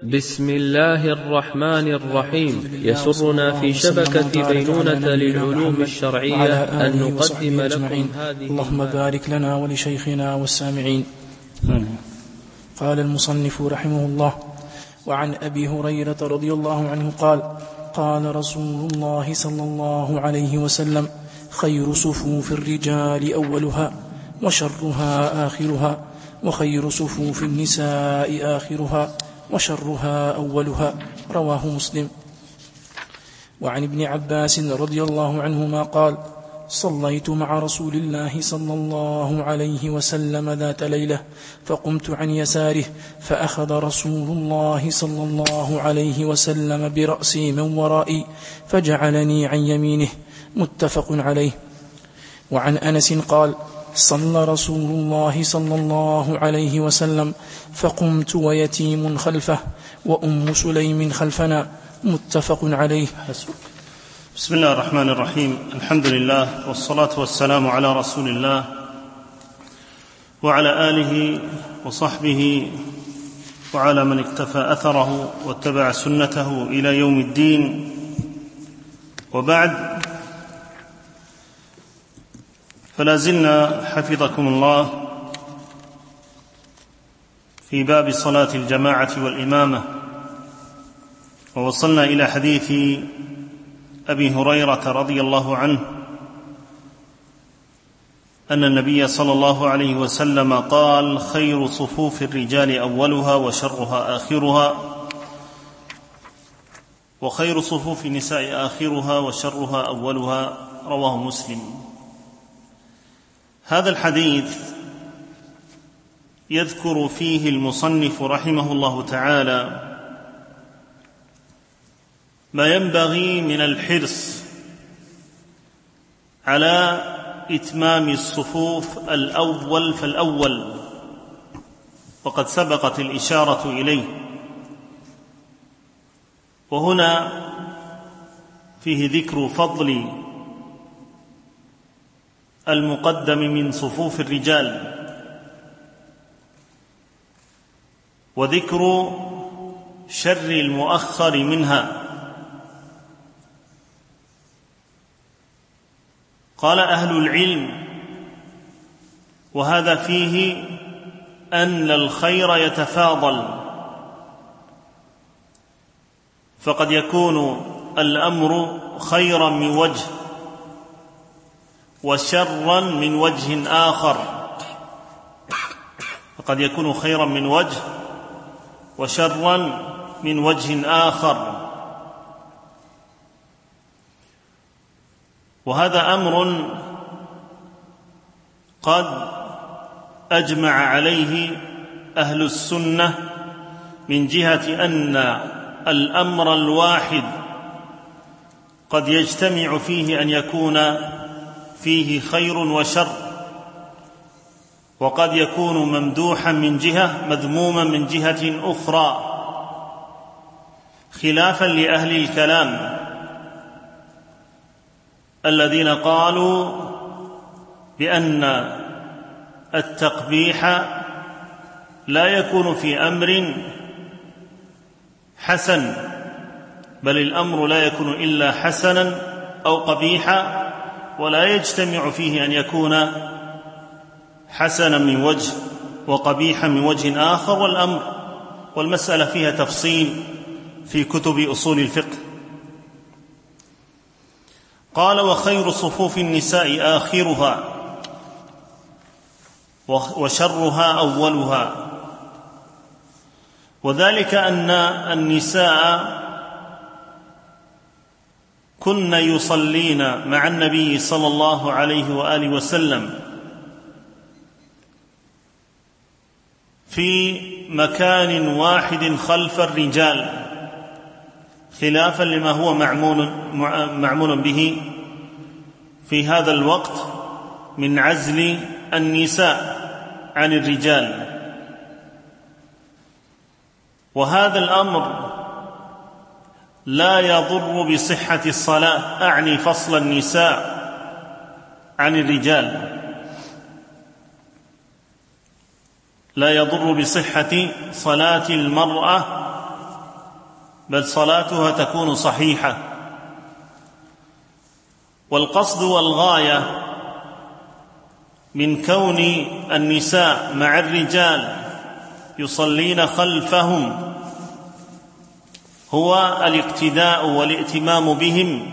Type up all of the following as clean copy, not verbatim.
بسم الله الرحمن الرحيم. يسرنا في شبكة بينونة للعلوم الشرعية أن نقدم لكم هذه. اللهم بارك لنا ولشيخنا والسامعين. قال المصنف رحمه الله: وعن أبي هريرة رضي الله عنه قال: قال رسول الله صلى الله عليه وسلم: خير صفوف الرجال أولها وشرها آخرها، وخير صفوف النساء آخرها وشرها أولها. رواه مسلم. وعن ابن عباس رضي الله عنهما قال: صليت مع رسول الله صلى الله عليه وسلم ذات ليلة، فقمت عن يساره، فأخذ رسول الله صلى الله عليه وسلم برأسي من ورائي فجعلني عن يمينه. متفق عليه. وعن أنس قال: صلى رسول الله صلى الله عليه وسلم، فقمت ويتيم خلفه وأم سليم خلفنا. متفق عليه. بسم الله الرحمن الرحيم. الحمد لله والصلاة والسلام على رسول الله وعلى آله وصحبه وعلى من اكتفى أثره واتبع سنته إلى يوم الدين. وبعد، فلا زلنا حفظكم الله في باب صلاة الجماعة والإمامة، ووصلنا إلى حديث أبي هريرة رضي الله عنه أن النبي صلى الله عليه وسلم قال: خير صفوف الرجال أولها وشرها آخرها، وخير صفوف النساء آخرها وشرها أولها. رواه مسلم. هذا الحديث يذكر فيه المصنف رحمه الله تعالى ما ينبغي من الحرص على إتمام الصفوف الأول فالأول، وقد سبقت الإشارة إليه. وهنا فيه ذكر فضل المقدم من صفوف الرجال، وذكر شر المؤخر منها. قال أهل العلم: وهذا فيه أن الخير يتفاضل، فقد يكون الأمر خيرا من وجه وشرا من وجه آخر، فقد يكون خيرا من وجه وشرا من وجه آخر. وهذا أمر قد أجمع عليه أهل السنة من جهة أن الأمر الواحد قد يجتمع فيه أن يكون فيه خير وشر، وقد يكون ممدوحا من جهة مذموما من جهة أخرى، خلافا لأهل الكلام الذين قالوا بأن التقبيح لا يكون في أمر حسن، بل الأمر لا يكون إلا حسنا أو قبيحا، ولا يجتمع فيه أن يكون حسنا من وجه وقبيحا من وجه آخر. والمسألة فيها تفصيل في كتب أصول الفقه. قال: وخير صفوف النساء آخرها وشرها أولها. وذلك أن النساء كن يصلين مع النبي صلى الله عليه وآله وسلم في مكان واحد خلف الرجال، خلافا لما هو معمول به في هذا الوقت من عزل النساء عن الرجال. وهذا الأمر لا يضر بصحة الصلاة، أعني فصل النساء عن الرجال، لا يضر بصحة صلاة المرأة بل صلاتها تكون صحيحة. والقصد والغاية من كون النساء مع الرجال يصلين خلفهم هو الاقتداء والائتمام بهم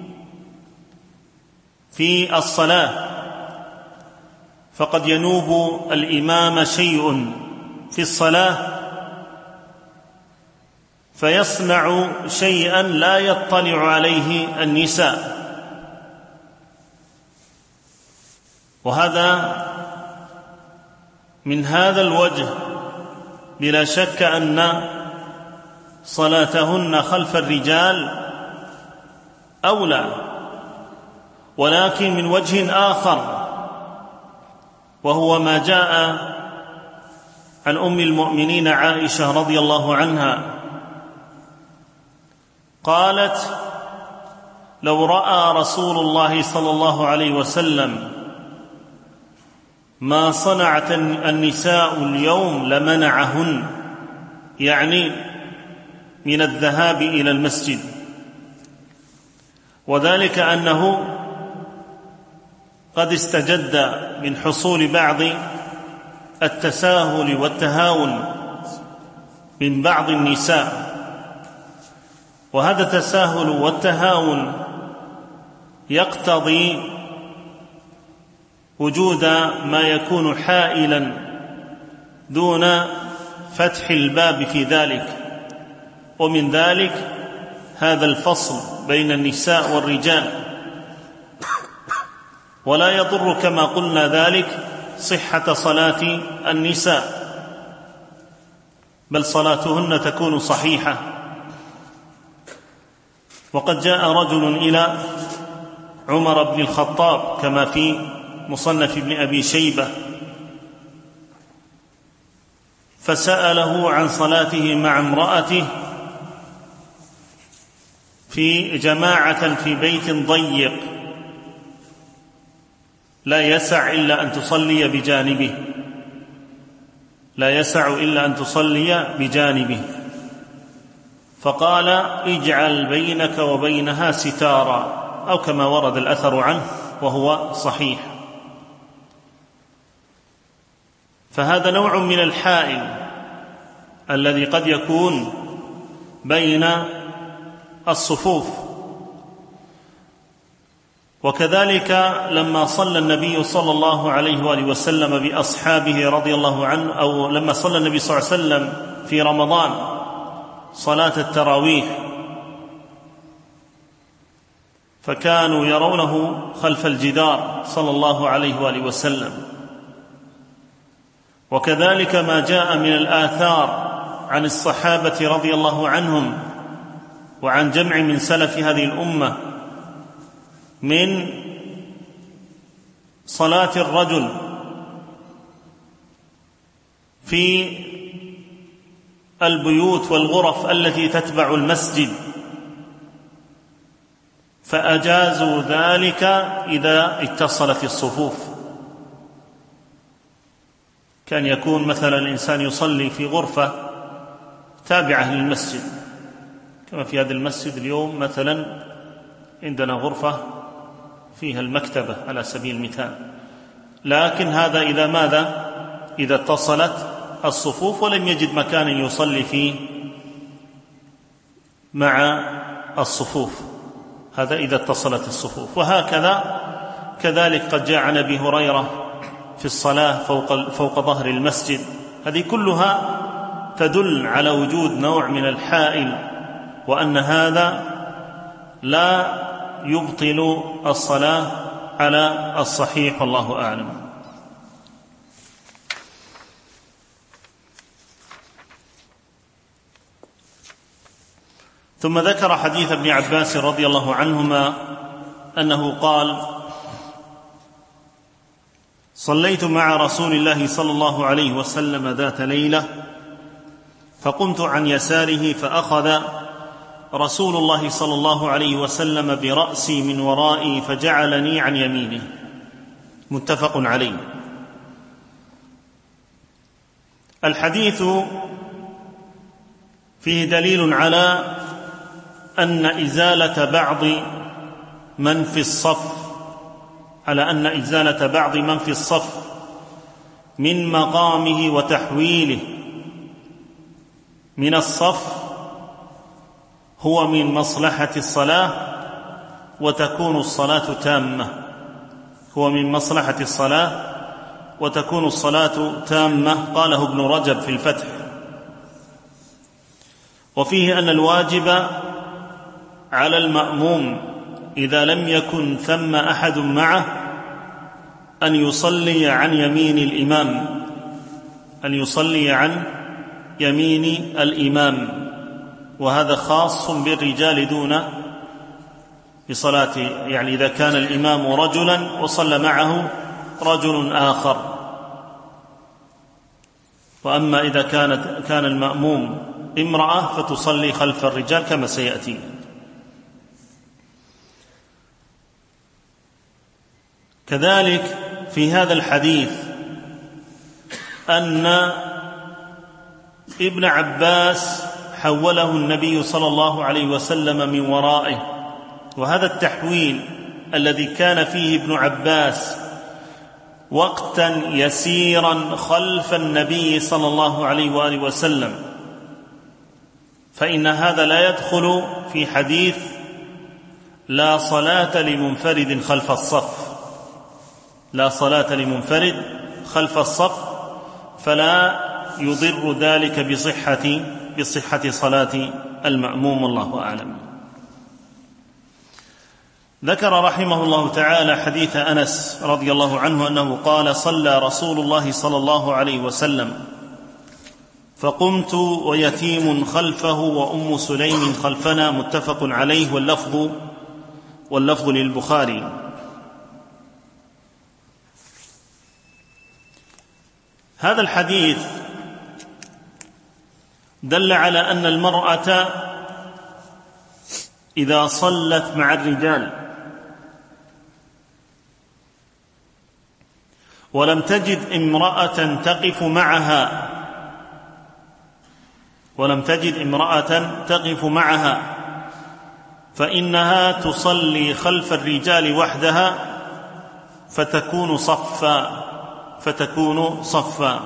في الصلاة، فقد ينوب الإمام شيء في الصلاة فيصنع شيئا لا يطلع عليه النساء، وهذا من هذا الوجه بلا شك أن صلاتهن خلف الرجال أولى، ولكن من وجه آخر، وهو ما جاء عن أم المؤمنين عائشة رضي الله عنها قالت: لو رأى رسول الله صلى الله عليه وسلم ما صنعت النساء اليوم لمنعهن، يعني من الذهاب إلى المسجد، وذلك أنه قد استجد من حصول بعض التساهل والتهاون من بعض النساء، وهذا التساهل والتهاون يقتضي وجود ما يكون حائلا دون فتح الباب في ذلك، ومن ذلك هذا الفصل بين النساء والرجال، ولا يضر كما قلنا ذلك صحة صلاة النساء، بل صلاتهن تكون صحيحة. وقد جاء رجل إلى عمر بن الخطاب كما في مصنف ابن أبي شيبة فسأله عن صلاته مع امرأته في جماعة في بيت ضيق لا يسع إلا أن تصلي بجانبه، لا يسع إلا أن تصلي بجانبه، فقال: اجعل بينك وبينها ستارا، أو كما ورد الأثر عنه وهو صحيح. فهذا نوع من الحائل الذي قد يكون بين الصفوف. وكذلك لما صلى النبي صلى الله عليه وآله وسلم بأصحابه رضي الله عنه، أو لما صلى النبي صلى الله عليه وسلم في رمضان صلاة التراويح، فكانوا يرونه خلف الجدار صلى الله عليه وآله وسلم. وكذلك ما جاء من الآثار عن الصحابة رضي الله عنهم وعن جمع من سلف هذه الأمة من صلاة الرجل في البيوت والغرف التي تتبع المسجد، فأجازوا ذلك إذا اتصلت الصفوف. كان يكون مثلا الإنسان يصلي في غرفة تابعة للمسجد، كما في هذا المسجد اليوم مثلا عندنا غرفة فيها المكتبة على سبيل المثال، لكن هذا إذا ماذا؟ إذا اتصلت الصفوف ولم يجد مكانا يصلي فيه مع الصفوف، هذا إذا اتصلت الصفوف. وهكذا كذلك قد جاء عن أبي هريرة في الصلاة فوق ظهر المسجد، هذه كلها تدل على وجود نوع من الحائل، وأن هذا لا يبطل الصلاة على الصحيح، والله أعلم. ثم ذكر حديث ابن عباس رضي الله عنهما أنه قال: صليت مع رسول الله صلى الله عليه وسلم ذات ليلة، فقمت عن يساره، فأخذ رسول الله صلى الله عليه وسلم برأسي من ورائي فجعلني عن يمينه. متفق عليه. الحديث فيه دليل على أن إزالة بعض من في الصف من مقامه وتحويله من الصف هو من مصلحة الصلاة وتكون الصلاة تامة، قاله ابن رجب في الفتح. وفيه أن الواجب على المأموم إذا لم يكن ثم أحد معه أن يصلي عن يمين الإمام، وهذا خاص بالرجال دون بصلاة، يعني إذا كان الإمام رجلا وصلى معه رجل آخر. وأما إذا كان المأموم امرأة فتصلي خلف الرجال كما سيأتي. كذلك في هذا الحديث أن ابن عباس حوله النبي صلى الله عليه وسلم من ورائه، وهذا التحويل الذي كان فيه ابن عباس وقتا يسيرا خلف النبي صلى الله عليه وآله وسلم، فإن هذا لا يدخل في حديث لا صلاة لمنفرد خلف الصف، فلا يضر ذلك بصحة صلاة المأموم، والله أعلم. ذكر رحمه الله تعالى حديث أنس رضي الله عنه أنه قال: صلى رسول الله صلى الله عليه وسلم فقمت ويتيم خلفه وأم سليم خلفنا، متفق عليه، واللفظ للبخاري. هذا الحديث دل على أن المرأة إذا صلت مع الرجال ولم تجد امرأة تقف معها فإنها تصلي خلف الرجال وحدها فتكون صفا.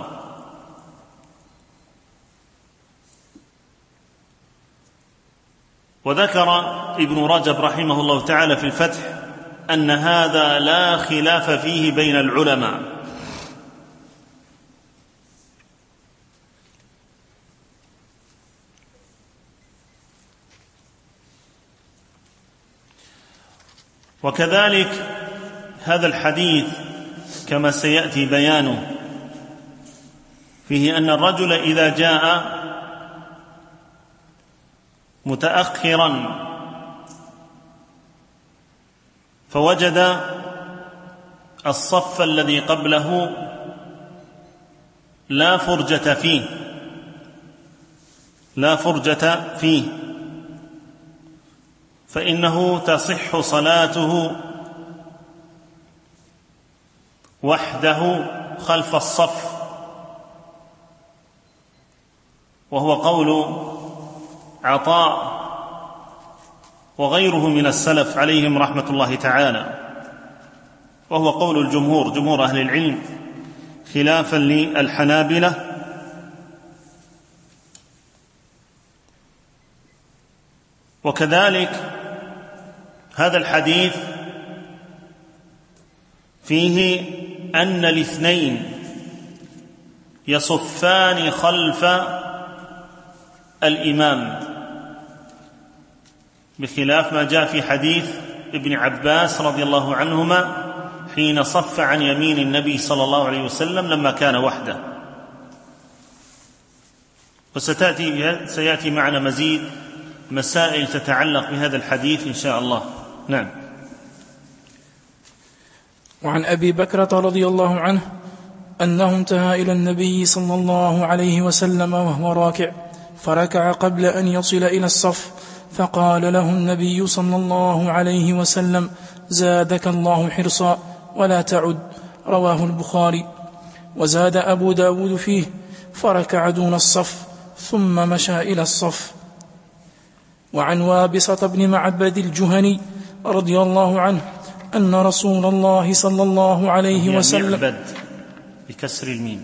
وذكر ابن رجب رحمه الله تعالى في الفتح أن هذا لا خلاف فيه بين العلماء، وكذلك هذا الحديث كما سيأتي بيانه فيه أن الرجل إذا جاء متأخرا فوجد الصف الذي قبله لا فرجة فيه فإنه تصح صلاته وحده خلف الصف، وهو قول عطاء وغيره من السلف عليهم رحمة الله تعالى، وهو قول جمهور أهل العلم خلافا للحنابلة. وكذلك هذا الحديث فيه أن الاثنين يصفان خلف الإمام، بخلاف ما جاء في حديث ابن عباس رضي الله عنهما حين صف عن يمين النبي صلى الله عليه وسلم لما كان وحده. وسيأتي معنا مزيد مسائل تتعلق بهذا الحديث إن شاء الله. نعم. وعن أبي بكرة رضي الله عنه أنه انتهى إلى النبي صلى الله عليه وسلم وهو راكع فركع قبل أن يصل إلى الصف، فقال له النبي صلى الله عليه وسلم: زادك الله حرصا ولا تعد. رواه البخاري. وزاد أبو داود فيه: فركع دون الصف ثم مشى إلى الصف. وعن وابصة بن معبد الجهني رضي الله عنه أن رسول الله صلى الله عليه وسلم معبد بكسر الميم.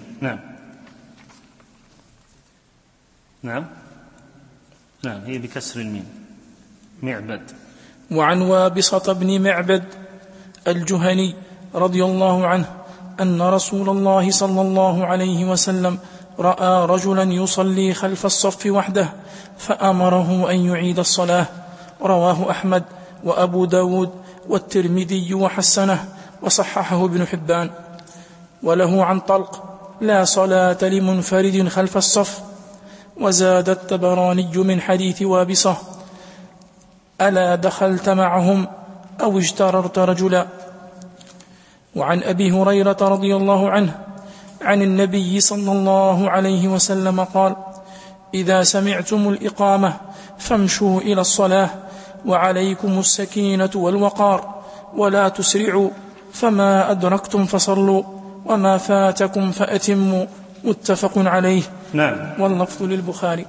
نعم هي بكسر الميم معبد. وعن وابصة بن معبد الجهني رضي الله عنه أن رسول الله صلى الله عليه وسلم رأى رجلا يصلي خلف الصف وحده فأمره أن يعيد الصلاة. رواه أحمد وأبو داود والترمذي وحسنه وصححه ابن حبان. وله عن طلق: لا صلاة لمنفرد خلف الصف. وزاد الطبراني من حديث وابصة: ألا دخلت معهم أو اجتررت رجلا. وعن أبي هريرة رضي الله عنه عن النبي صلى الله عليه وسلم قال: إذا سمعتم الإقامة فامشوا إلى الصلاة وعليكم السكينة والوقار ولا تسرعوا، فما أدركتم فصلوا وما فاتكم فأتموا. متفق عليه. واللفظ للبخاري.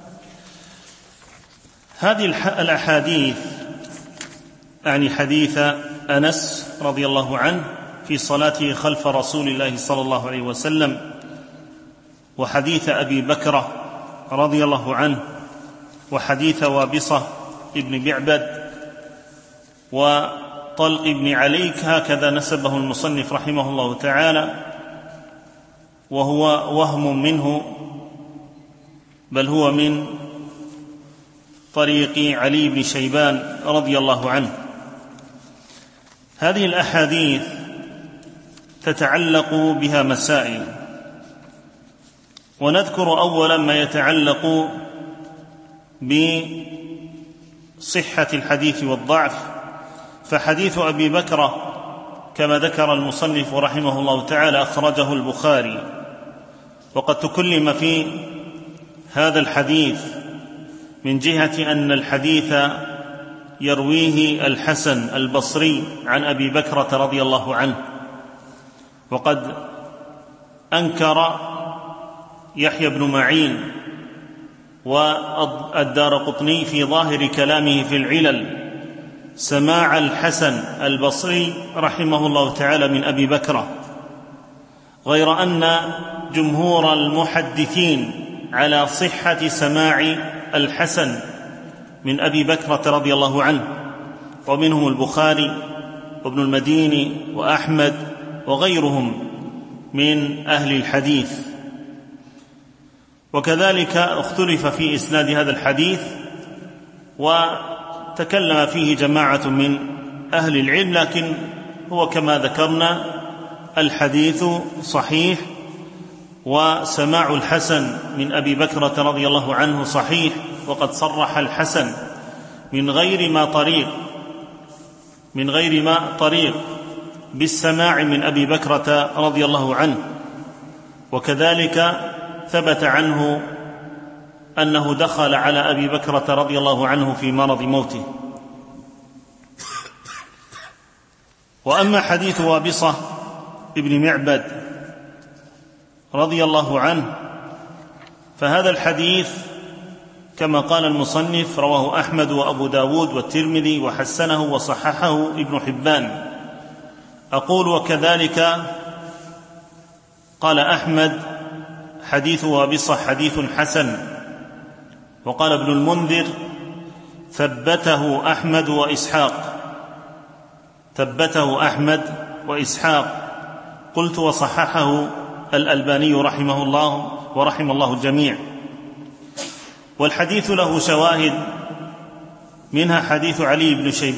هذه الأحاديث يعني حديث أنس رضي الله عنه في صلاته خلف رسول الله صلى الله عليه وسلم، وحديث أبي بكرة رضي الله عنه، وحديث وابصة ابن معبد وطلق بن عليك، هكذا نسبه المصنف رحمه الله تعالى، وهو وهم منه، بل هو من طريق علي بن شيبان رضي الله عنه. هذه الأحاديث تتعلق بها مسائل، ونذكر أولا ما يتعلق بصحة الحديث والضعف. فحديث أبي بكرة كما ذكر المصنف رحمه الله تعالى أخرجه البخاري، وقد تكلم في هذا الحديث من جهة أن الحديث يرويه الحسن البصري عن أبي بكرة رضي الله عنه، وقد أنكر يحيى بن معين والدارقطني في ظاهر كلامه في العلل سماع الحسن البصري رحمه الله تعالى من أبي بكرة، غير أن جمهور المحدثين على صحة سماع الحسن من أبي بكرة رضي الله عنه، ومنهم البخاري وابن المديني وأحمد وغيرهم من أهل الحديث. وكذلك اختلف في إسناد هذا الحديث، وتكلم فيه جماعة من أهل العلم، لكن هو كما ذكرنا الحديث صحيح، وسماع الحسن من أبي بكرة رضي الله عنه صحيح، وقد صرح الحسن من غير ما طريق بالسماع من أبي بكرة رضي الله عنه. وكذلك ثبت عنه أنه دخل على أبي بكرة رضي الله عنه في مرض موته. وأما حديث وابصة ابن معبد رضي الله عنه فهذا الحديث كما قال المصنف رواه أحمد وأبو داود والترمذي وحسنه وصححه ابن حبان. أقول وكذلك قال أحمد حديث وابصة حديث حسن. وقال ابن المنذر ثبته أحمد وإسحاق. قلت وصححه الألباني رحمه الله ورحم الله الجميع. والحديث له شواهد، منها حديث علي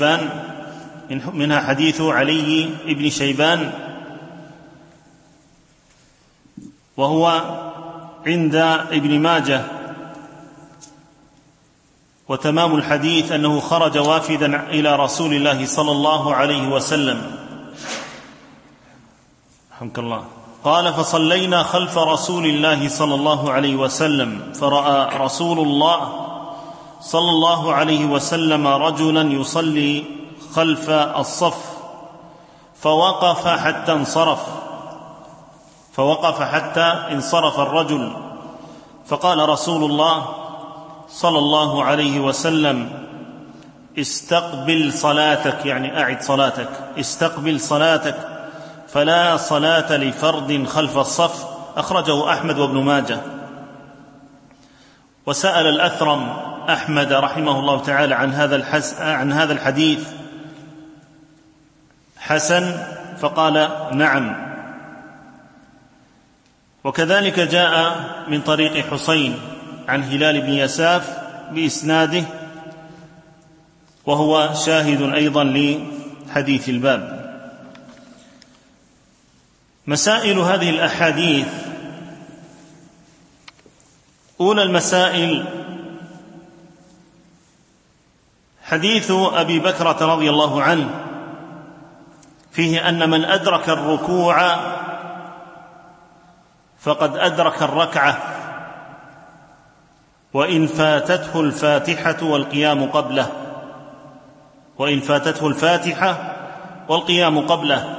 بن شيبان وهو عند ابن ماجه. وتمام الحديث أنه خرج وافدا إلى رسول الله صلى الله عليه وسلم، رحمك الله، قال فصلينا خلف رسول الله صلى الله عليه وسلم، فرأى رسول الله صلى الله عليه وسلم رجلا يصلي خلف الصف فوقف حتى انصرف الرجل، فقال رسول الله صلى الله عليه وسلم استقبل صلاتك، يعني أعد صلاتك، استقبل صلاتك، فلا صلاة لفرد خلف الصف. أخرجه أحمد وابن ماجه. وسأل الأثرم أحمد رحمه الله تعالى عن هذا الحديث حسن، فقال نعم. وكذلك جاء من طريق حسين عن هلال بن يساف بإسناده، وهو شاهد أيضا لحديث الباب. مسائل هذه الأحاديث: أولى المسائل حديث أبي بكرة رضي الله عنه، فيه أن من أدرك الركوع فقد أدرك الركعة، وإن فاتته الفاتحة والقيام قبله، وإن فاتته الفاتحة والقيام قبله.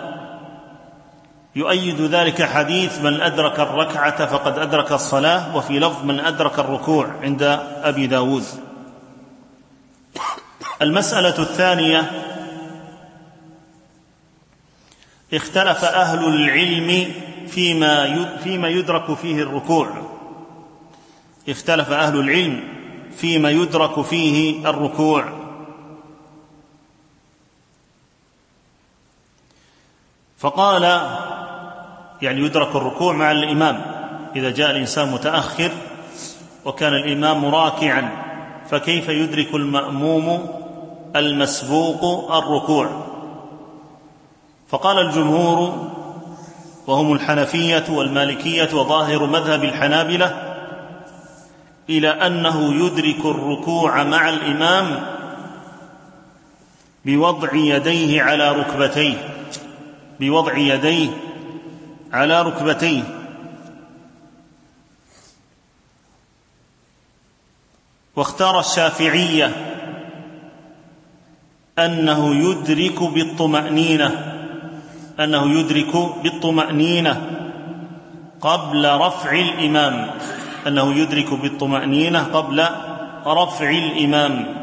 يؤيد ذلك حديث من أدرك الركعة فقد أدرك الصلاة، وفي لفظ من أدرك الركوع عند أبي داود. المسألة الثانية: اختلف أهل العلم فيما يدرك فيه الركوع. اختلف أهل العلم فيما يدرك فيه الركوع. فقال يعني يدرك الركوع مع الإمام، إذا جاء الإنسان متأخر وكان الإمام راكعا، فكيف يدرك المأموم المسبوق الركوع؟ فقال الجمهور، وهم الحنفية والمالكية وظاهر مذهب الحنابلة، إلى أنه يدرك الركوع مع الإمام بوضع يديه على ركبتيه، بوضع يديه على ركبتيه. واختار الشافعية أنه يدرك بالطمأنينة، أنه يدرك بالطمأنينة قبل رفع الإمام، أنه يدرك بالطمأنينة قبل رفع الإمام،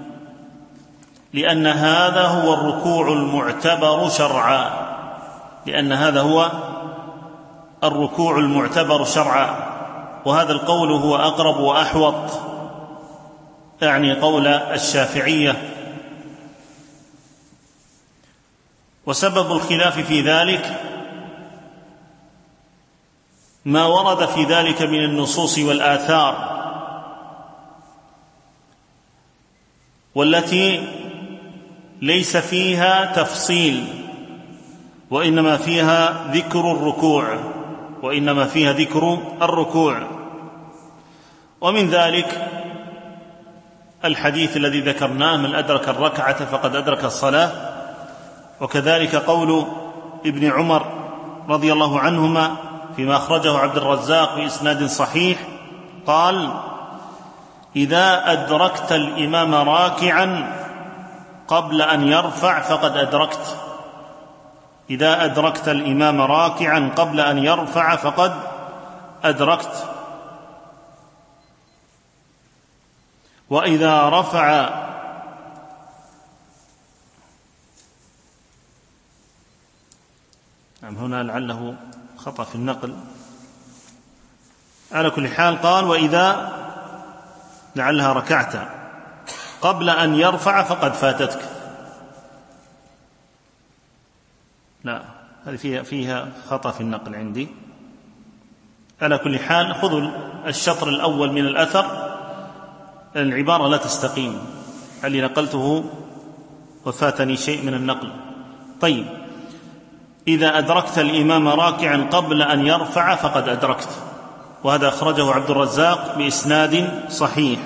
لأن هذا هو الركوع المعتبر شرعا، لأن هذا هو الركوع المعتبر شرعا. وهذا القول هو أقرب وأحوط، يعني قول الشافعية. وسبب الخلاف في ذلك ما ورد في ذلك من النصوص والآثار، والتي ليس فيها تفصيل، وإنما فيها ذكر الركوع، وإنما فيها ذكر الركوع. ومن ذلك الحديث الذي ذكرناه: من أدرك الركعة فقد أدرك الصلاة. وكذلك قول ابن عمر رضي الله عنهما فيما أخرجه عبد الرزاق بإسناد صحيح، قال: إذا أدركت الإمام راكعا قبل أن يرفع فقد أدركت، إذا أدركت الإمام راكعا قبل أن يرفع فقد أدركت. وإذا رفع هنا لعله خطأ في النقل، على كل حال قال: وإذا لعلها ركعت قبل أن يرفع فقد فاتتك. لا، هذه فيها خطأ في النقل عندي. على كل حال خذوا الشطر الأول من الأثر، العبارة لا تستقيم، اللي نقلته وفاتني شيء من النقل. طيب: إذا أدركت الإمام راكعا قبل أن يرفع فقد أدركت، وهذا أخرجه عبد الرزاق بإسناد صحيح.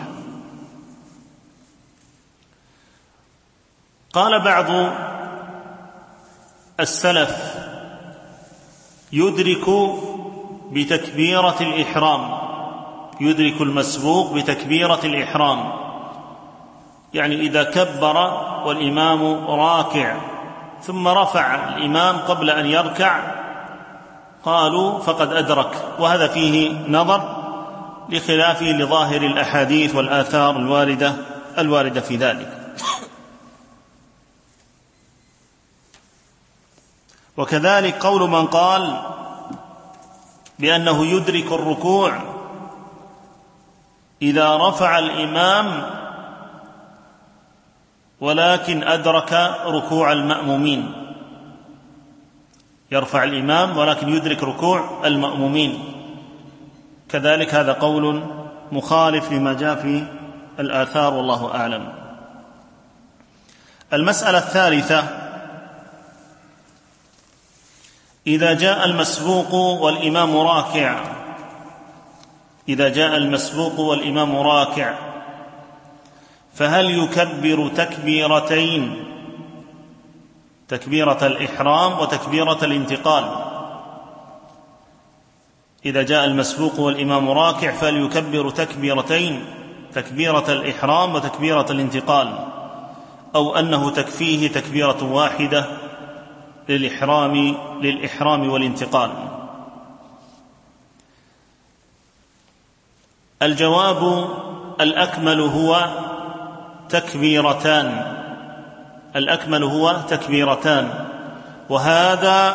قال بعض السلف: يدرك بتكبيرة الإحرام، يدرك المسبوق بتكبيرة الإحرام، يعني إذا كبر والإمام راكع ثم رفع الإمام قبل أن يركع قالوا فقد أدرك. وهذا فيه نظر لخلافه لظاهر الأحاديث والآثار الواردة في ذلك. وكذلك قول من قال بأنه يدرك الركوع إذا رفع الإمام ولكن أدرك ركوع المأمومين، يرفع الإمام ولكن يدرك ركوع المأمومين، كذلك هذا قول مخالف لما جاء في الآثار والله أعلم. المسألة الثالثة: إذا جاء المسبوق والإمام راكع، إذا جاء المسبوق والإمام راكع فهل يكبر تكبيرتين، تكبيرة الإحرام وتكبيرة الانتقال؟ إذا جاء المسبوق والإمام راكع فهل يكبر تكبيرتين، تكبيرة الإحرام وتكبيرة الانتقال، أو أنه تكفيه تكبيرة واحدة للإحرام والانتقال؟ الجواب: الأكمل هو تكبيرتان، الأكمل هو تكبيرتان، وهذا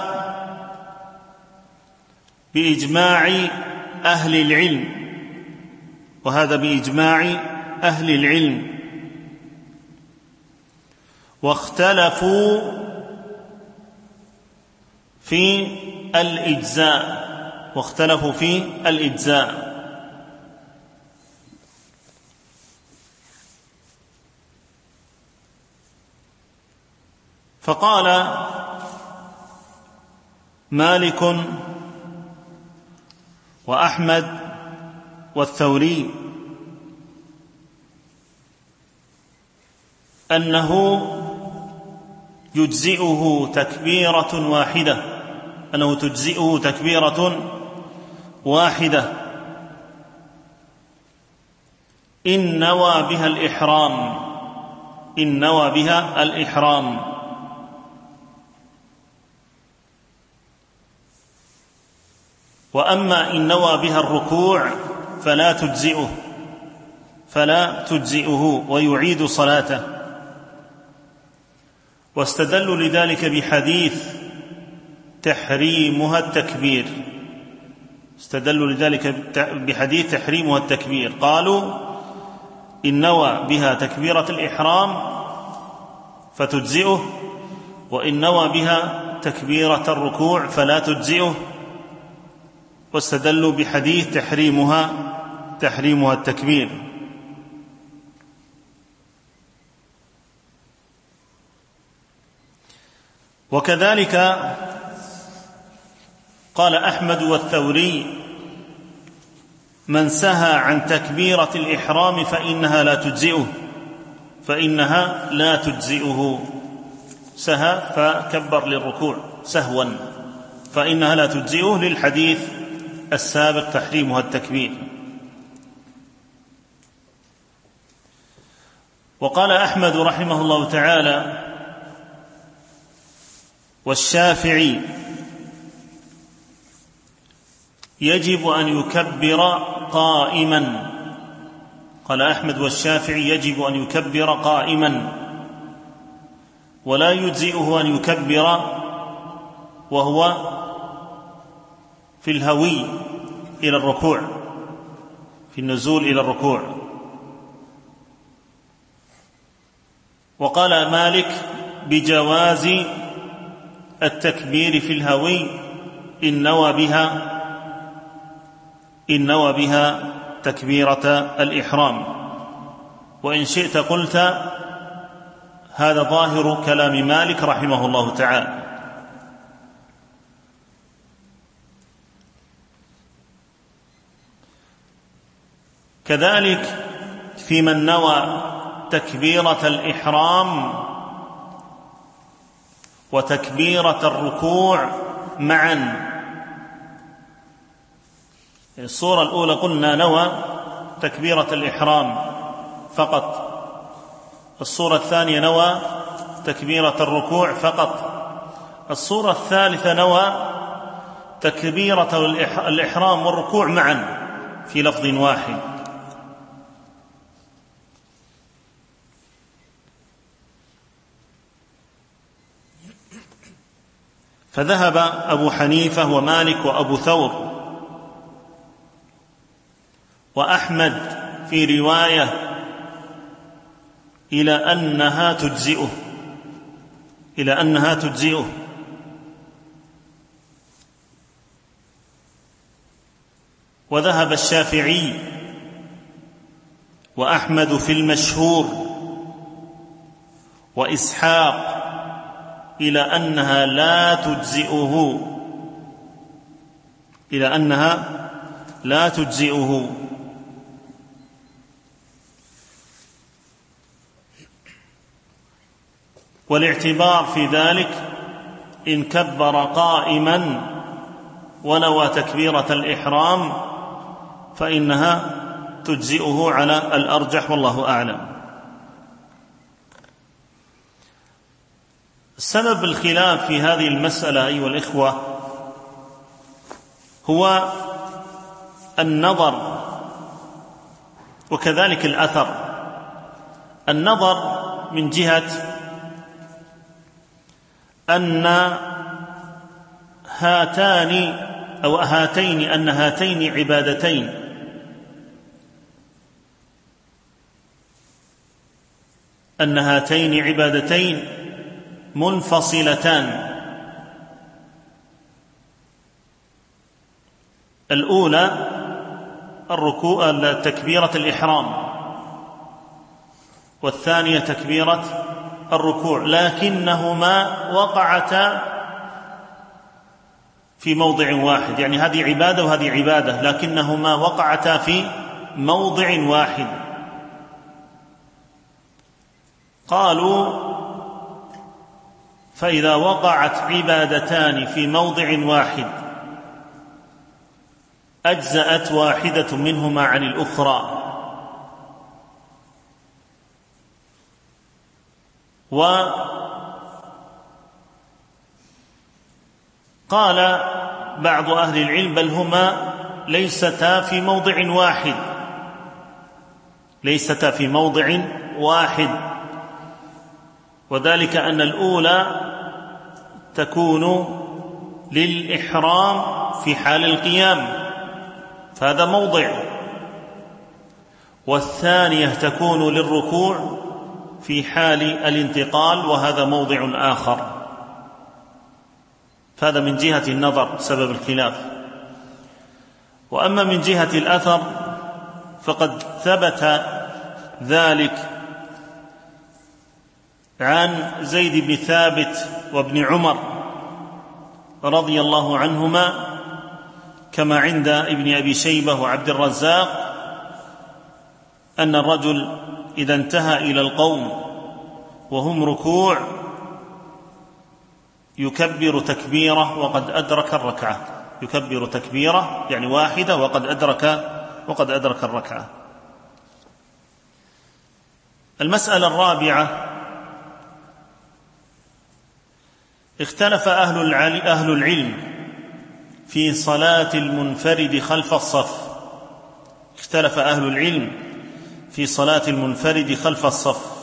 بإجماع أهل العلم، وهذا بإجماع أهل العلم. واختلفوا في الإجزاء، واختلفوا في الإجزاء. فقال مالك وأحمد والثوري أنه يجزئه تكبيرة واحدة، أنه تجزئه تكبيرة واحدة إن نوى بها الإحرام، إن نوى بها الإحرام. وأما إن نوى بها الركوع فلا تجزئه ويعيد صلاته. واستدلوا لذلك بحديث تحريمها التكبير، استدلوا لذلك بحديث تحريمها التكبير، قالوا إن نوى بها تكبيرة الإحرام فتجزئه، وإن نوى بها تكبيرة الركوع فلا تجزئه، واستدلوا بحديث تحريمها التكبير. وكذلك قال أحمد والثوري: من سهى عن تكبيرة الإحرام فإنها لا تجزئه، سهى فكبر للركوع سهوا، فإنها لا تجزئه للحديث السابق تحريمها التكبير. وقال أحمد رحمه الله تعالى والشافعي: يجب أن يكبر قائما. قال أحمد والشافعي: يجب أن يكبر قائما، ولا يجزئه أن يكبر وهو في الهوي إلى الركوع، في النزول إلى الركوع. وقال مالك بجواز التكبير في الهوي إن نوى بها تكبيرة الإحرام. وإن شئت قلت هذا ظاهر كلام مالك رحمه الله تعالى. كذلك في من نوى تكبيرة الإحرام وتكبيرة الركوع معا. الصورة الأولى قلنا نوى تكبيرة الإحرام فقط، الصورة الثانية نوى تكبيرة الركوع فقط، الصورة الثالثة نوى تكبيرة الإحرام والركوع معا في لفظ واحد. فذهب أبو حنيفة ومالك وأبو ثور وأحمد في رواية إلى أنها تجزئه وذهب الشافعي وأحمد في المشهور وإسحاق إلى أنها لا تجزئه والاعتبار في ذلك إن كبر قائما ونوى تكبيرة الإحرام فإنها تجزئه على الأرجح والله أعلم. سبب الخلاف في هذه المسألة أيها الإخوة هو النظر وكذلك الأثر. النظر من جهة أن هاتين عبادتين منفصلتان. الأولى تكبيرة الإحرام، والثانية تكبيرة الركوع، لكنهما وقعتا في موضع واحد، يعني هذه عبادة وهذه عبادة، لكنهما وقعتا في موضع واحد. قالوا فإذا وقعت عبادتان في موضع واحد أجزأت واحدة منهما عن الأخرى، وقال بعض أهل العلم بل هما ليستا في موضع واحد، وذلك أن الأولى تكون للإحرام في حال القيام فهذا موضع، والثانية تكون للركوع في حال الانتقال وهذا موضع آخر. فهذا من جهة النظر سبب الخلاف. وأما من جهة الأثر فقد ثبت ذلك عن زيد بن ثابت وابن عمر رضي الله عنهما كما عند ابن أبي شيبة وعبد الرزاق أن الرجل إذا انتهى إلى القوم وهم ركوع يكبر تكبيرة وقد أدرك الركعة، يكبر تكبيرة يعني واحدة وقد أدرك الركعة. المسألة الرابعة اختلف أهل العلم في صلاة المنفرد خلف الصف. اختلف أهل العلم في صلاة المنفرد خلف الصف،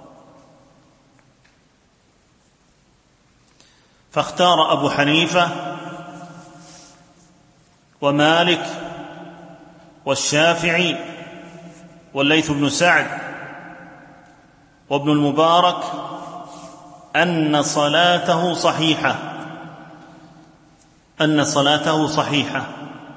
فاختار أبو حنيفة ومالك والشافعي والليث بن سعد وابن المبارك أن صلاته صحيحة،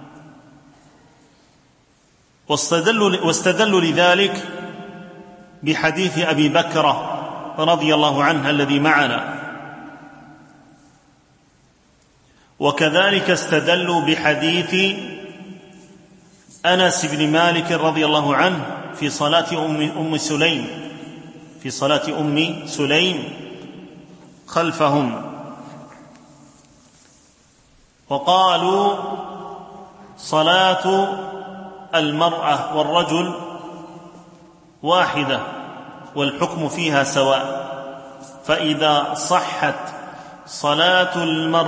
واستدلوا لذلك بحديث أبي بكر رضي الله عنه الذي معنا، وكذلك استدلوا بحديث أنس بن مالك رضي الله عنه في صلاة أم سليم خلفهم، وقالوا صلاة المرأة والرجل واحدة والحكم فيها سواء، فإذا صحت صلاة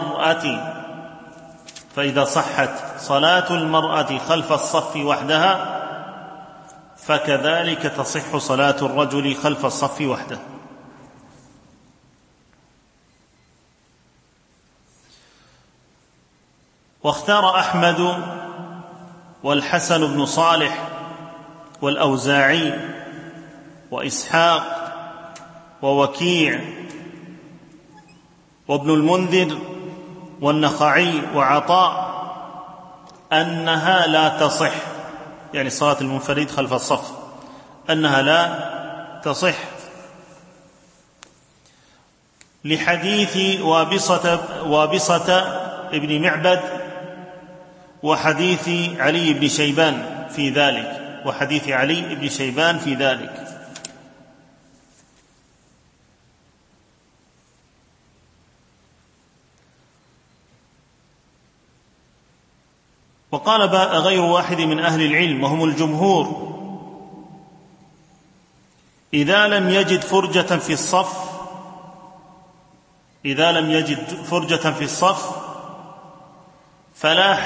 المرأة خلف الصف وحدها فكذلك تصح صلاة الرجل خلف الصف وحده. واختار أحمد والحسن بن صالح والأوزاعي وإسحاق ووكيع وابن المنذر والنخعي وعطاء أنها لا تصح، يعني صلاة المنفرد خلف الصف أنها لا تصح، لحديث وابصة ابن معبد وحديث علي بن شيبان في ذلك، وقال غير واحد من أهل العلم وهم الجمهور: إذا لم يجد فرجة في الصف فلا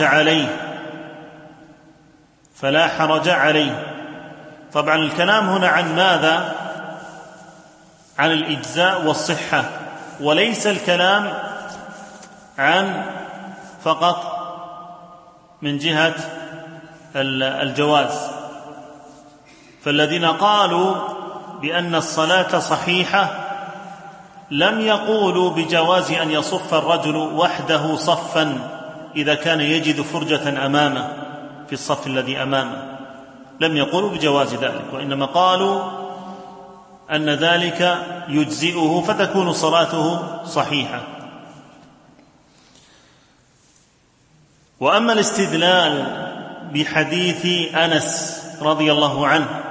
حرج عليه. طبعا الكلام هنا عن ماذا؟ عن الإجزاء والصحة، وليس الكلام عن فقط من جهة الجواز. فالذين قالوا بأن الصلاة صحيحة لم يقولوا بجواز أن يصف الرجل وحده صفا إذا كان يجد فرجة أمامه في الصف الذي أمامه، لم يقولوا بجواز ذلك، وإنما قالوا أن ذلك يجزئه فتكون صلاته صحيحة. وأما الاستدلال بحديث أنس رضي الله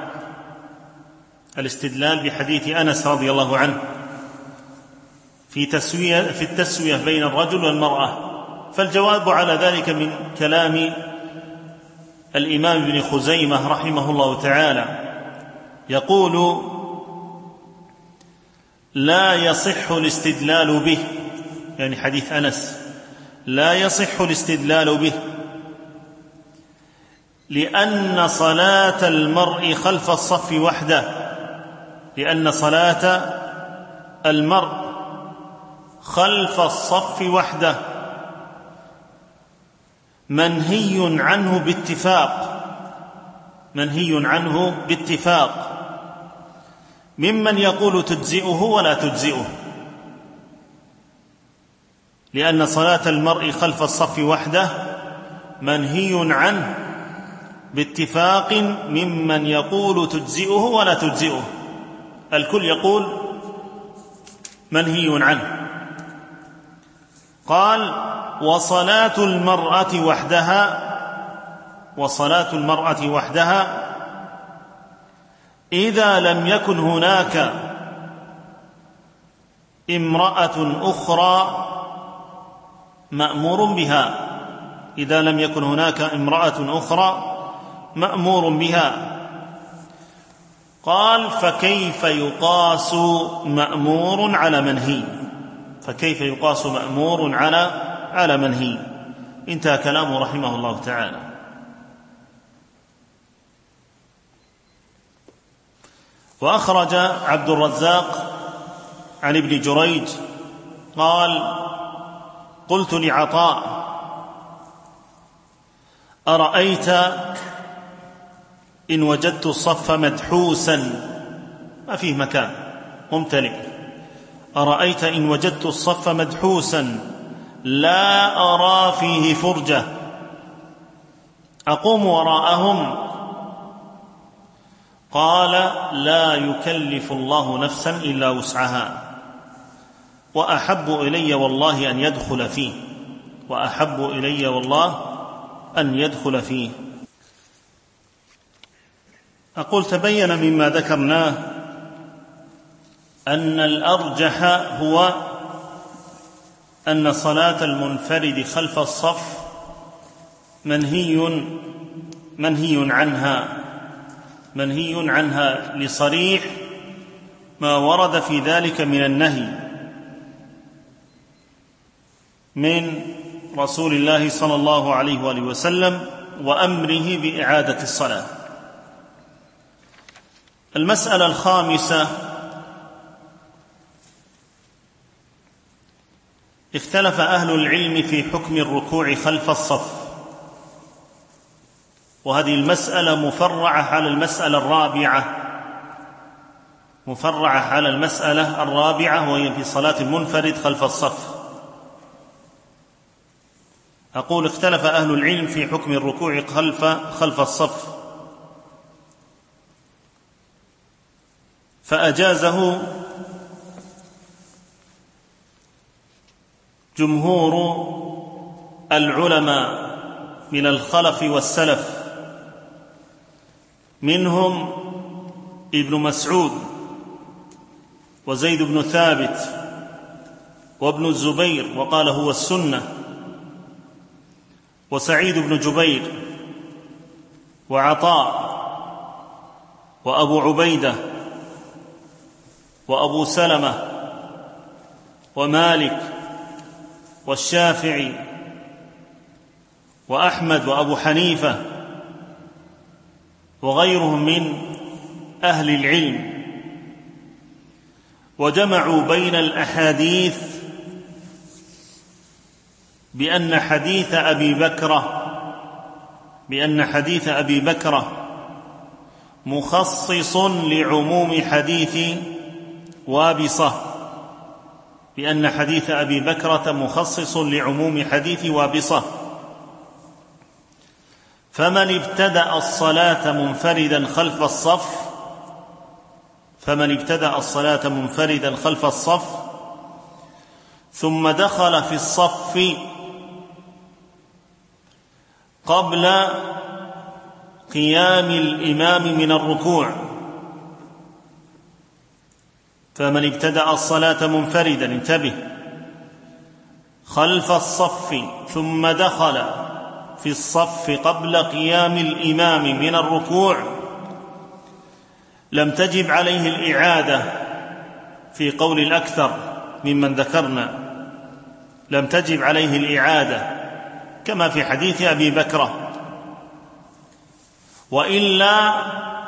عنه في التسوية بين الرجل والمرأة، فالجواب على ذلك من كلام الإمام ابن خزيمة رحمه الله تعالى، يقول: لا يصح الاستدلال به، يعني حديث أنس لا يصح الاستدلال به، لأن صلاة المرء خلف الصف وحده منهي عنه باتفاق ممن يقول تجزئه ولا تجزئه، لأن صلاة المرء خلف الصف وحده منهي عنه باتفاق ممن يقول تجزئه ولا تجزئه، الكل يقول منهي عنه. قال: وصلاة المرأة وحدها إذا لم يكن هناك امرأة أخرى مأمور بها. قال: فكيف يقاس مأمور على منهي؟ انتهى كلامه رحمه الله تعالى. وأخرج عبد الرزاق عن ابن جريج قال: قلت لعطاء: أرأيت إن وجدت الصف مدحوسا، ما فيه مكان ممتلئ، أرأيت إن وجدت الصف مدحوسا لا أرى فيه فرجة أقوم وراءهم؟ قال: لا يكلف الله نفسا إلا وسعها، وأحب إلي والله أن يدخل فيه. أقول: تبين مما ذكرناه أن الأرجح هو أن صلاة المنفرد خلف الصف منهي عنها لصريح ما ورد في ذلك من النهي من رسول الله صلى الله عليه وآله وسلم وأمره بإعادة الصلاة. المسألة الخامسة: اختلف أهل العلم في حكم الركوع خلف الصف، وهذه المسألة مفرعة على المسألة الرابعة وهي في صلاة المنفرد خلف الصف. أقول اختلف أهل العلم في حكم الركوع خلف الصف، فأجازه جمهور العلماء من الخلف والسلف، منهم ابن مسعود وزيد بن ثابت وابن الزبير وقال هو السنة، وسعيد بن جبير وعطاء وأبو عبيدة وأبو سلمة ومالك والشافعي وأحمد وأبو حنيفة وغيرهم من أهل العلم، وجمعوا بين الأحاديث بأن حديث أبي بكرة مخصص لعموم حديث وابصة، فمن ابتدأ الصلاة منفردا خلف الصف ثم دخل في الصف قبل قيام الإمام من الركوع، فمن ابتدأ الصلاة منفردا، انتبه، خلف الصف ثم دخل في الصف قبل قيام الإمام من الركوع لم تجب عليه الإعادة في قول الأكثر ممن ذكرنا، لم تجب عليه الإعادة كما في حديث أبي بكرة، وإلا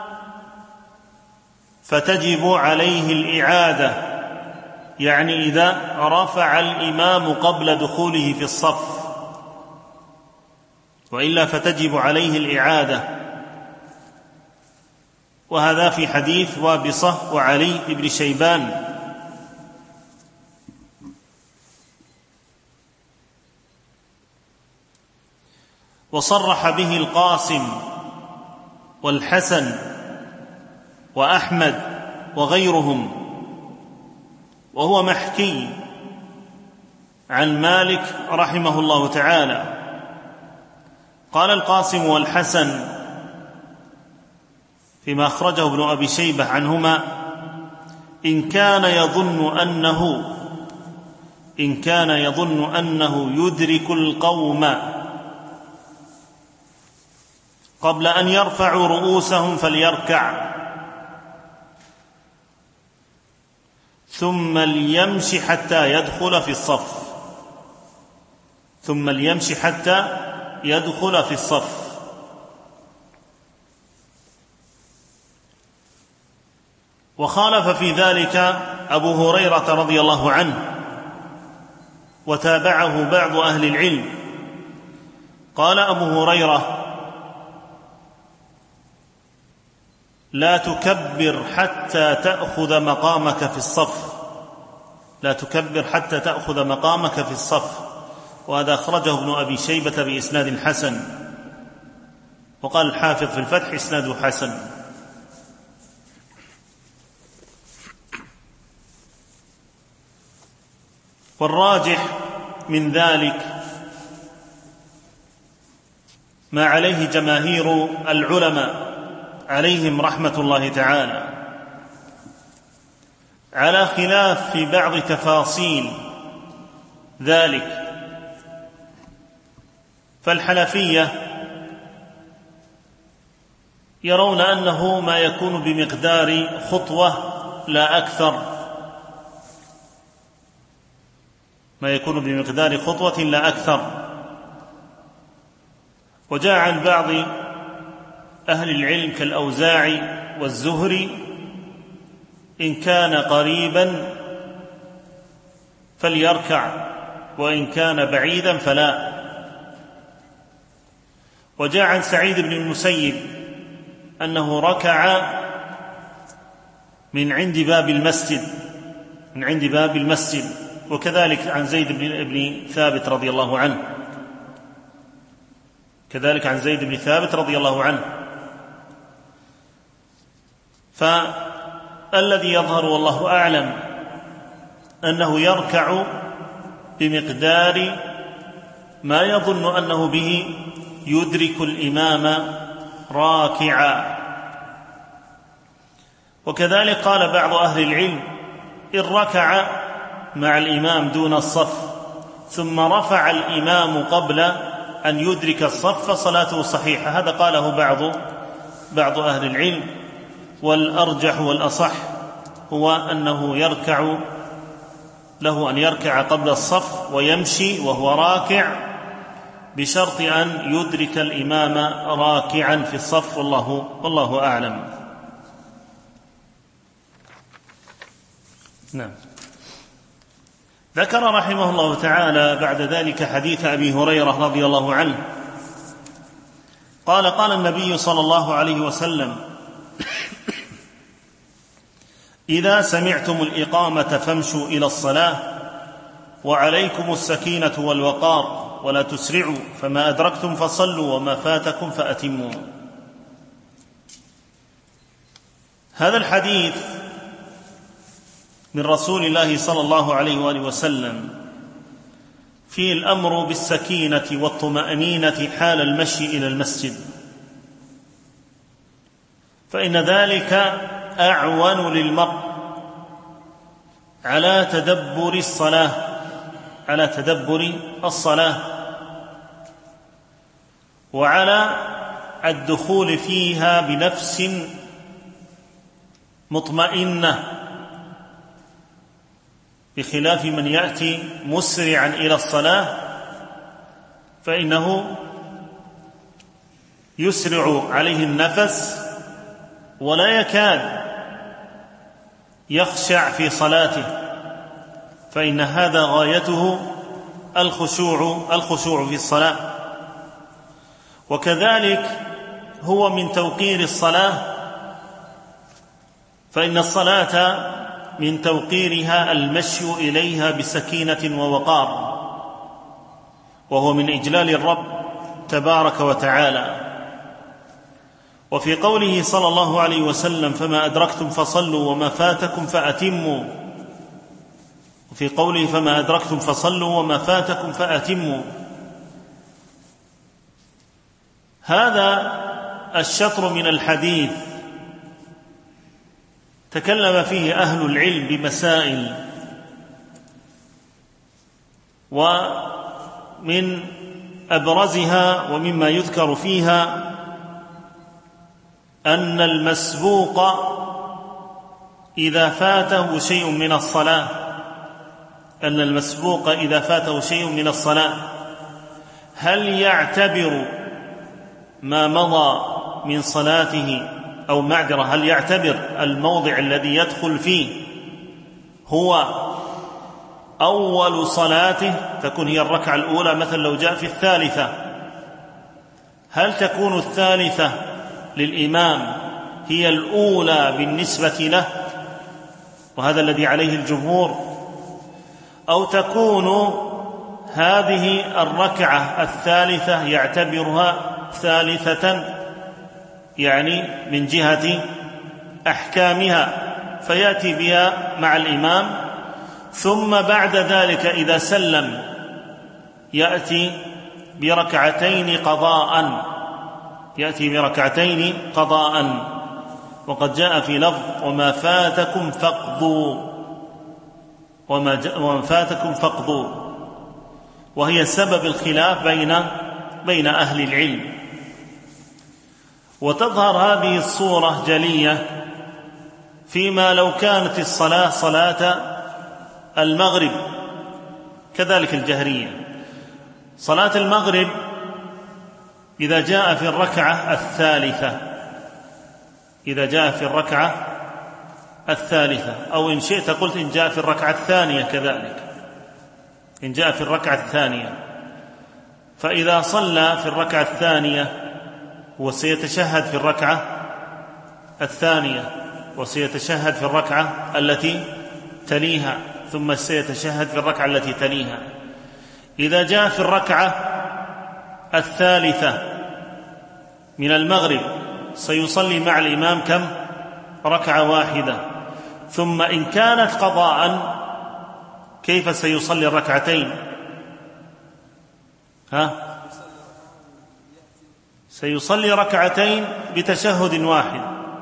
فتجب عليه الإعادة، يعني إذا رفع الإمام قبل دخوله في الصف، وإلا فتجب عليه الإعادة، وهذا في حديث وابصة وعلي بن شيبان. وصرح به القاسم والحسن وأحمد وغيرهم، وهو محكي عن مالك رحمه الله تعالى. قال القاسم والحسن فيما أخرجه ابن أبي شيبة عنهما: إن كان يظن أنه يدرك القوم قبل أن يرفعوا رؤوسهم فليركع، ثم ليمش حتى يدخل في الصف، وخالف في ذلك أبو هريرة رضي الله عنه، وتابعه بعض أهل العلم. قال أبو هريرة: لا تكبر حتى تأخذ مقامك في الصف، وهذا أخرجه ابن أبي شيبة بإسناد حسن، وقال الحافظ في الفتح إسناده حسن. والراجح من ذلك ما عليه جماهير العلماء عليهم رحمة الله تعالى، على خلاف في بعض تفاصيل ذلك. فالحنفية يرون أنه ما يكون بمقدار خطوة لا أكثر، وجاء عن بعض أهل العلم كالأوزاعي والزهري: إن كان قريبا فليركع وإن كان بعيدا فلا. وجاء عن سعيد بن المسيب أنه ركع من عند باب المسجد، وكذلك عن زيد بن ثابت رضي الله عنه. فالذي يظهر والله أعلم أنه يركع بمقدار ما يظن أنه به يدرك الإمام راكعا. وكذلك قال بعض أهل العلم إن ركع مع الإمام دون الصف ثم رفع الإمام قبل أن يدرك الصف فصلاته صحيحة. هذا قاله بعض أهل العلم، والأرجح والأصح هو أنه له أن يركع قبل الصف ويمشي وهو راكع، بشرط أن يدرك الإمام راكعا في الصف، والله أعلم. نعم. ذكر رحمه الله تعالى بعد ذلك حديث أبي هريرة رضي الله عنه قال: قال النبي صلى الله عليه وسلم: إذا سمعتم الإقامة فامشوا إلى الصلاة وعليكم السكينة والوقار ولا تسرعوا، فما أدركتم فصلوا وما فاتكم فأتموا. هذا الحديث من رسول الله صلى الله عليه وآله وسلم فيه الأمر بالسكينة والطمأنينة حال المشي إلى المسجد، فإن ذلك أعون للمرء على تدبر الصلاة وعلى الدخول فيها بنفس مطمئنة، بخلاف من يأتي مسرعا إلى الصلاة فإنه يسرع عليه النفس ولا يكاد يخشع في صلاته، فإن هذا غايته الخشوع في الصلاة. وكذلك هو من توقير الصلاة، فإن الصلاة من توقيرها المشي إليها بسكينة ووقار، وهو من إجلال الرب تبارك وتعالى. وفي قوله صلى الله عليه وسلم: فما أدركتم فصلوا وما فاتكم فأتموا، وفي قوله: فما أدركتم فصلوا وما فاتكم فأتموا، هذا الشطر من الحديث تكلم فيه أهل العلم بمسائل، ومن أبرزها ومما يذكر فيها أن المسبوق إذا فاته شيء من الصلاة هل يعتبر ما مضى من صلاته أو هل يعتبر الموضع الذي يدخل فيه هو أول صلاته، تكون هي الركعة الأولى، مثلا لو جاء في الثالثة هل تكون الثالثة للإمام هي الأولى بالنسبة له، وهذا الذي عليه الجمهور، أو تكون هذه الركعة الثالثة يعتبرها ثالثة يعني من جهة أحكامها فيأتي بها مع الإمام، ثم بعد ذلك إذا سلم يأتي بركعتين قضاء، وقد جاء في لفظ: وما فاتكم فاقضوا، وهي سبب الخلاف بين أهل العلم. وتظهر هذه الصورة جلية فيما لو كانت الصلاة صلاة المغرب، كذلك الجهرية. صلاة المغرب إذا جاء في الركعة الثالثة، أو إن شئت قلت إن جاء في الركعة الثانية كذلك، إن جاء في الركعة الثانية. فإذا صلى في الركعة الثانية وسيتشهد في الركعة الثانية وسيتشهد في الركعة التي تليها ثم سيتشهد في الركعة التي تليها، إذا جاء في الركعة الثالثة من المغرب سيصلي مع الإمام كم؟ ركعة واحدة. ثم إن كانت قضاء كيف سيصلي الركعتين؟ سيصلي ركعتين بتشهد واحد.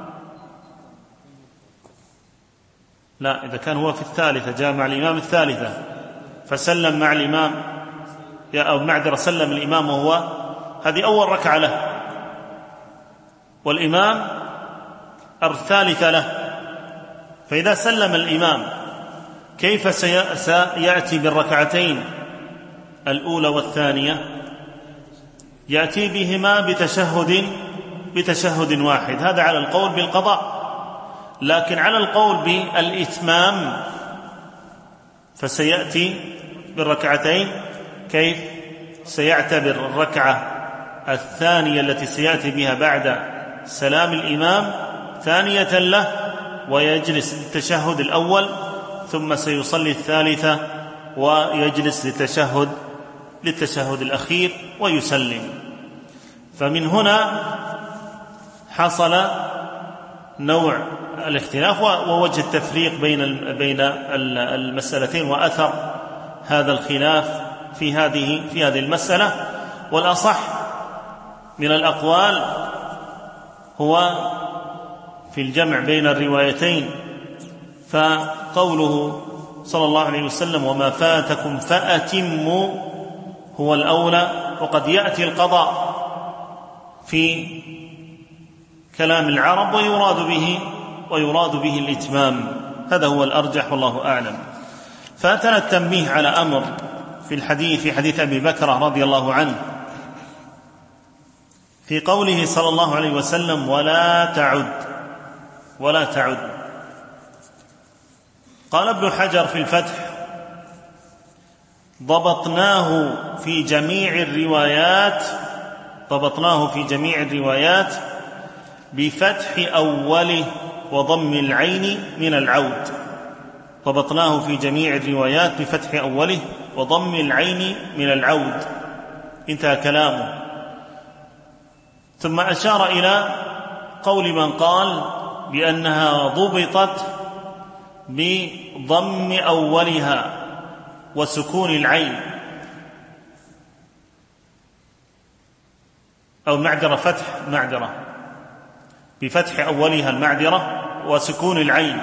لا، إذا كان هو في الثالثة جاء مع الإمام الثالثة فسلم مع الإمام أو معذرة سلم الإمام وهو هذه أول ركعة له والإمام الثالثة له، فإذا سلم الإمام كيف سيأتي بالركعتين الأولى والثانية؟ يأتي بهما بتشهد واحد. هذا على القول بالقضاء. لكن على القول بالإتمام فسيأتي بالركعتين كيف؟ سيعتبر الركعة الثانية التي سيأتي بها بعد سلام الإمام ثانية له ويجلس للتشهد الأول، ثم سيصلي الثالثة ويجلس للتشهد الأخير ويسلم. فمن هنا حصل نوع الاختلاف ووجه التفريق بين المسألتين وأثر هذا الخلاف في هذه المسألة. والأصح من الأقوال هو في الجمع بين الروايتين، فقوله صلى الله عليه وسلم وما فاتكم فأتموا هو الأولى، وقد يأتي القضاء في كلام العرب ويراد به الإتمام. هذا هو الأرجح والله أعلم. فأتنا التنبيه على أمر في حديث أبي بكر رضي الله عنه في قوله صلى الله عليه وسلم ولا تعد. قال ابن حجر في الفتح ضبطناه في جميع الروايات بفتح أوله وضم العين من العود. ضبطناه في جميع الروايات بفتح أوله وضم العين من العود. انتهى كلامه. ثم أشار إلى قول من قال بأنها ضبطت بضم أولها وسكون العين، أو بفتح أولها المعذرة وسكون العين.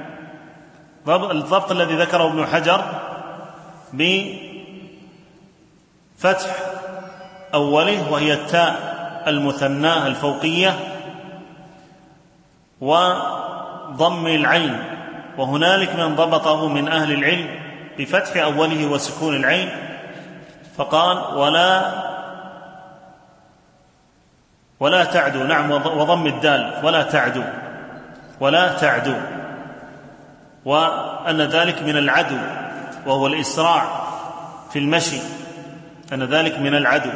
الضبط الذي ذكره ابن حجر بفتح أوله وهي التاء المثناة الفوقية وضم العين، وهنالك من ضبطه من أهل العلم بفتح أوله وسكون العين، فقال ولا تعدوا. نعم، وضم الدال ولا تعدوا، وأن ذلك من العدو وهو الإسراع في المشي، أن ذلك من العدو.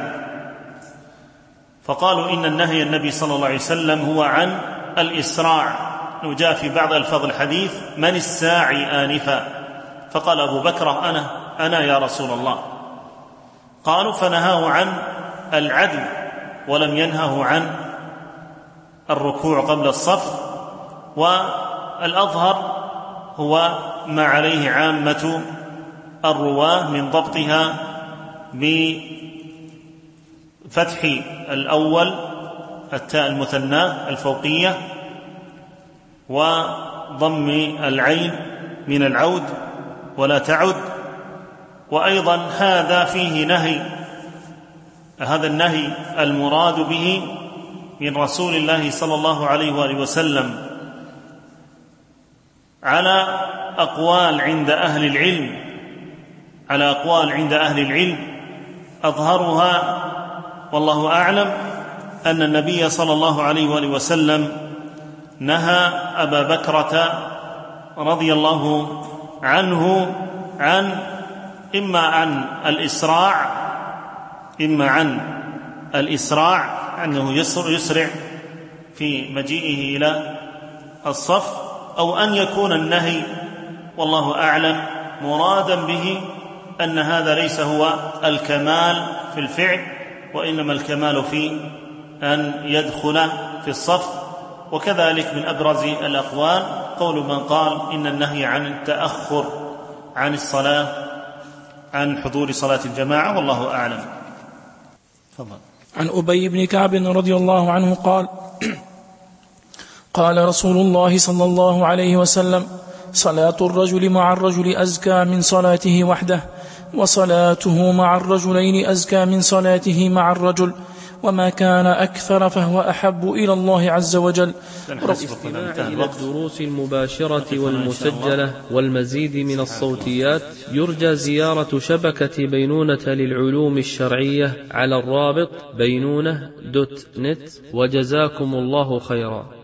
فقالوا إن النهي النبي صلى الله عليه وسلم هو عن الإسراع. وجاء في بعض ألفاظ الحديث من الساعي آنفا، فقال أبو بكر أنا يا رسول الله. قالوا فنهاه عن العدو ولم ينهه عن الركوع قبل الصف. والأظهر هو ما عليه عامة الرواة من ضبطها بفتح الأول التاء المثناة الفوقية وضم العين من العود ولا تعد. وأيضا هذا فيه نهي، هذا النهي المراد به من رسول الله صلى الله عليه وآله وسلم على أقوال عند أهل العلم، أظهرها والله أعلم أن النبي صلى الله عليه وآله وسلم نهى أبا بكرة رضي الله عنه عن إما عن الإسراع أنه يسرع في مجيئه إلى الصف، أو أن يكون النهي والله أعلم مرادا به أن هذا ليس هو الكمال في الفعل، وإنما الكمال في أن يدخل في الصف. وكذلك من أبرز الأقوال قول من قال إن النهي عن التأخر عن الصلاة، عن حضور صلاة الجماعة، والله أعلم. فضل. عن أبي بن كعب رضي الله عنه قال قال رسول الله صلى الله عليه وسلم: صلاة الرجل مع الرجل أزكى من صلاته وحده، وصلاته مع الرجلين أزكى من صلاته مع الرجل، وما كان أكثر فهو أحب إلى الله عز وجل. الاستماع إلى الدروس المباشرة والمسجلة والمزيد من الصوتيات يرجى زيارة شبكة بينونة للعلوم الشرعية على الرابط بينونة.net، وجزاكم الله خيرا.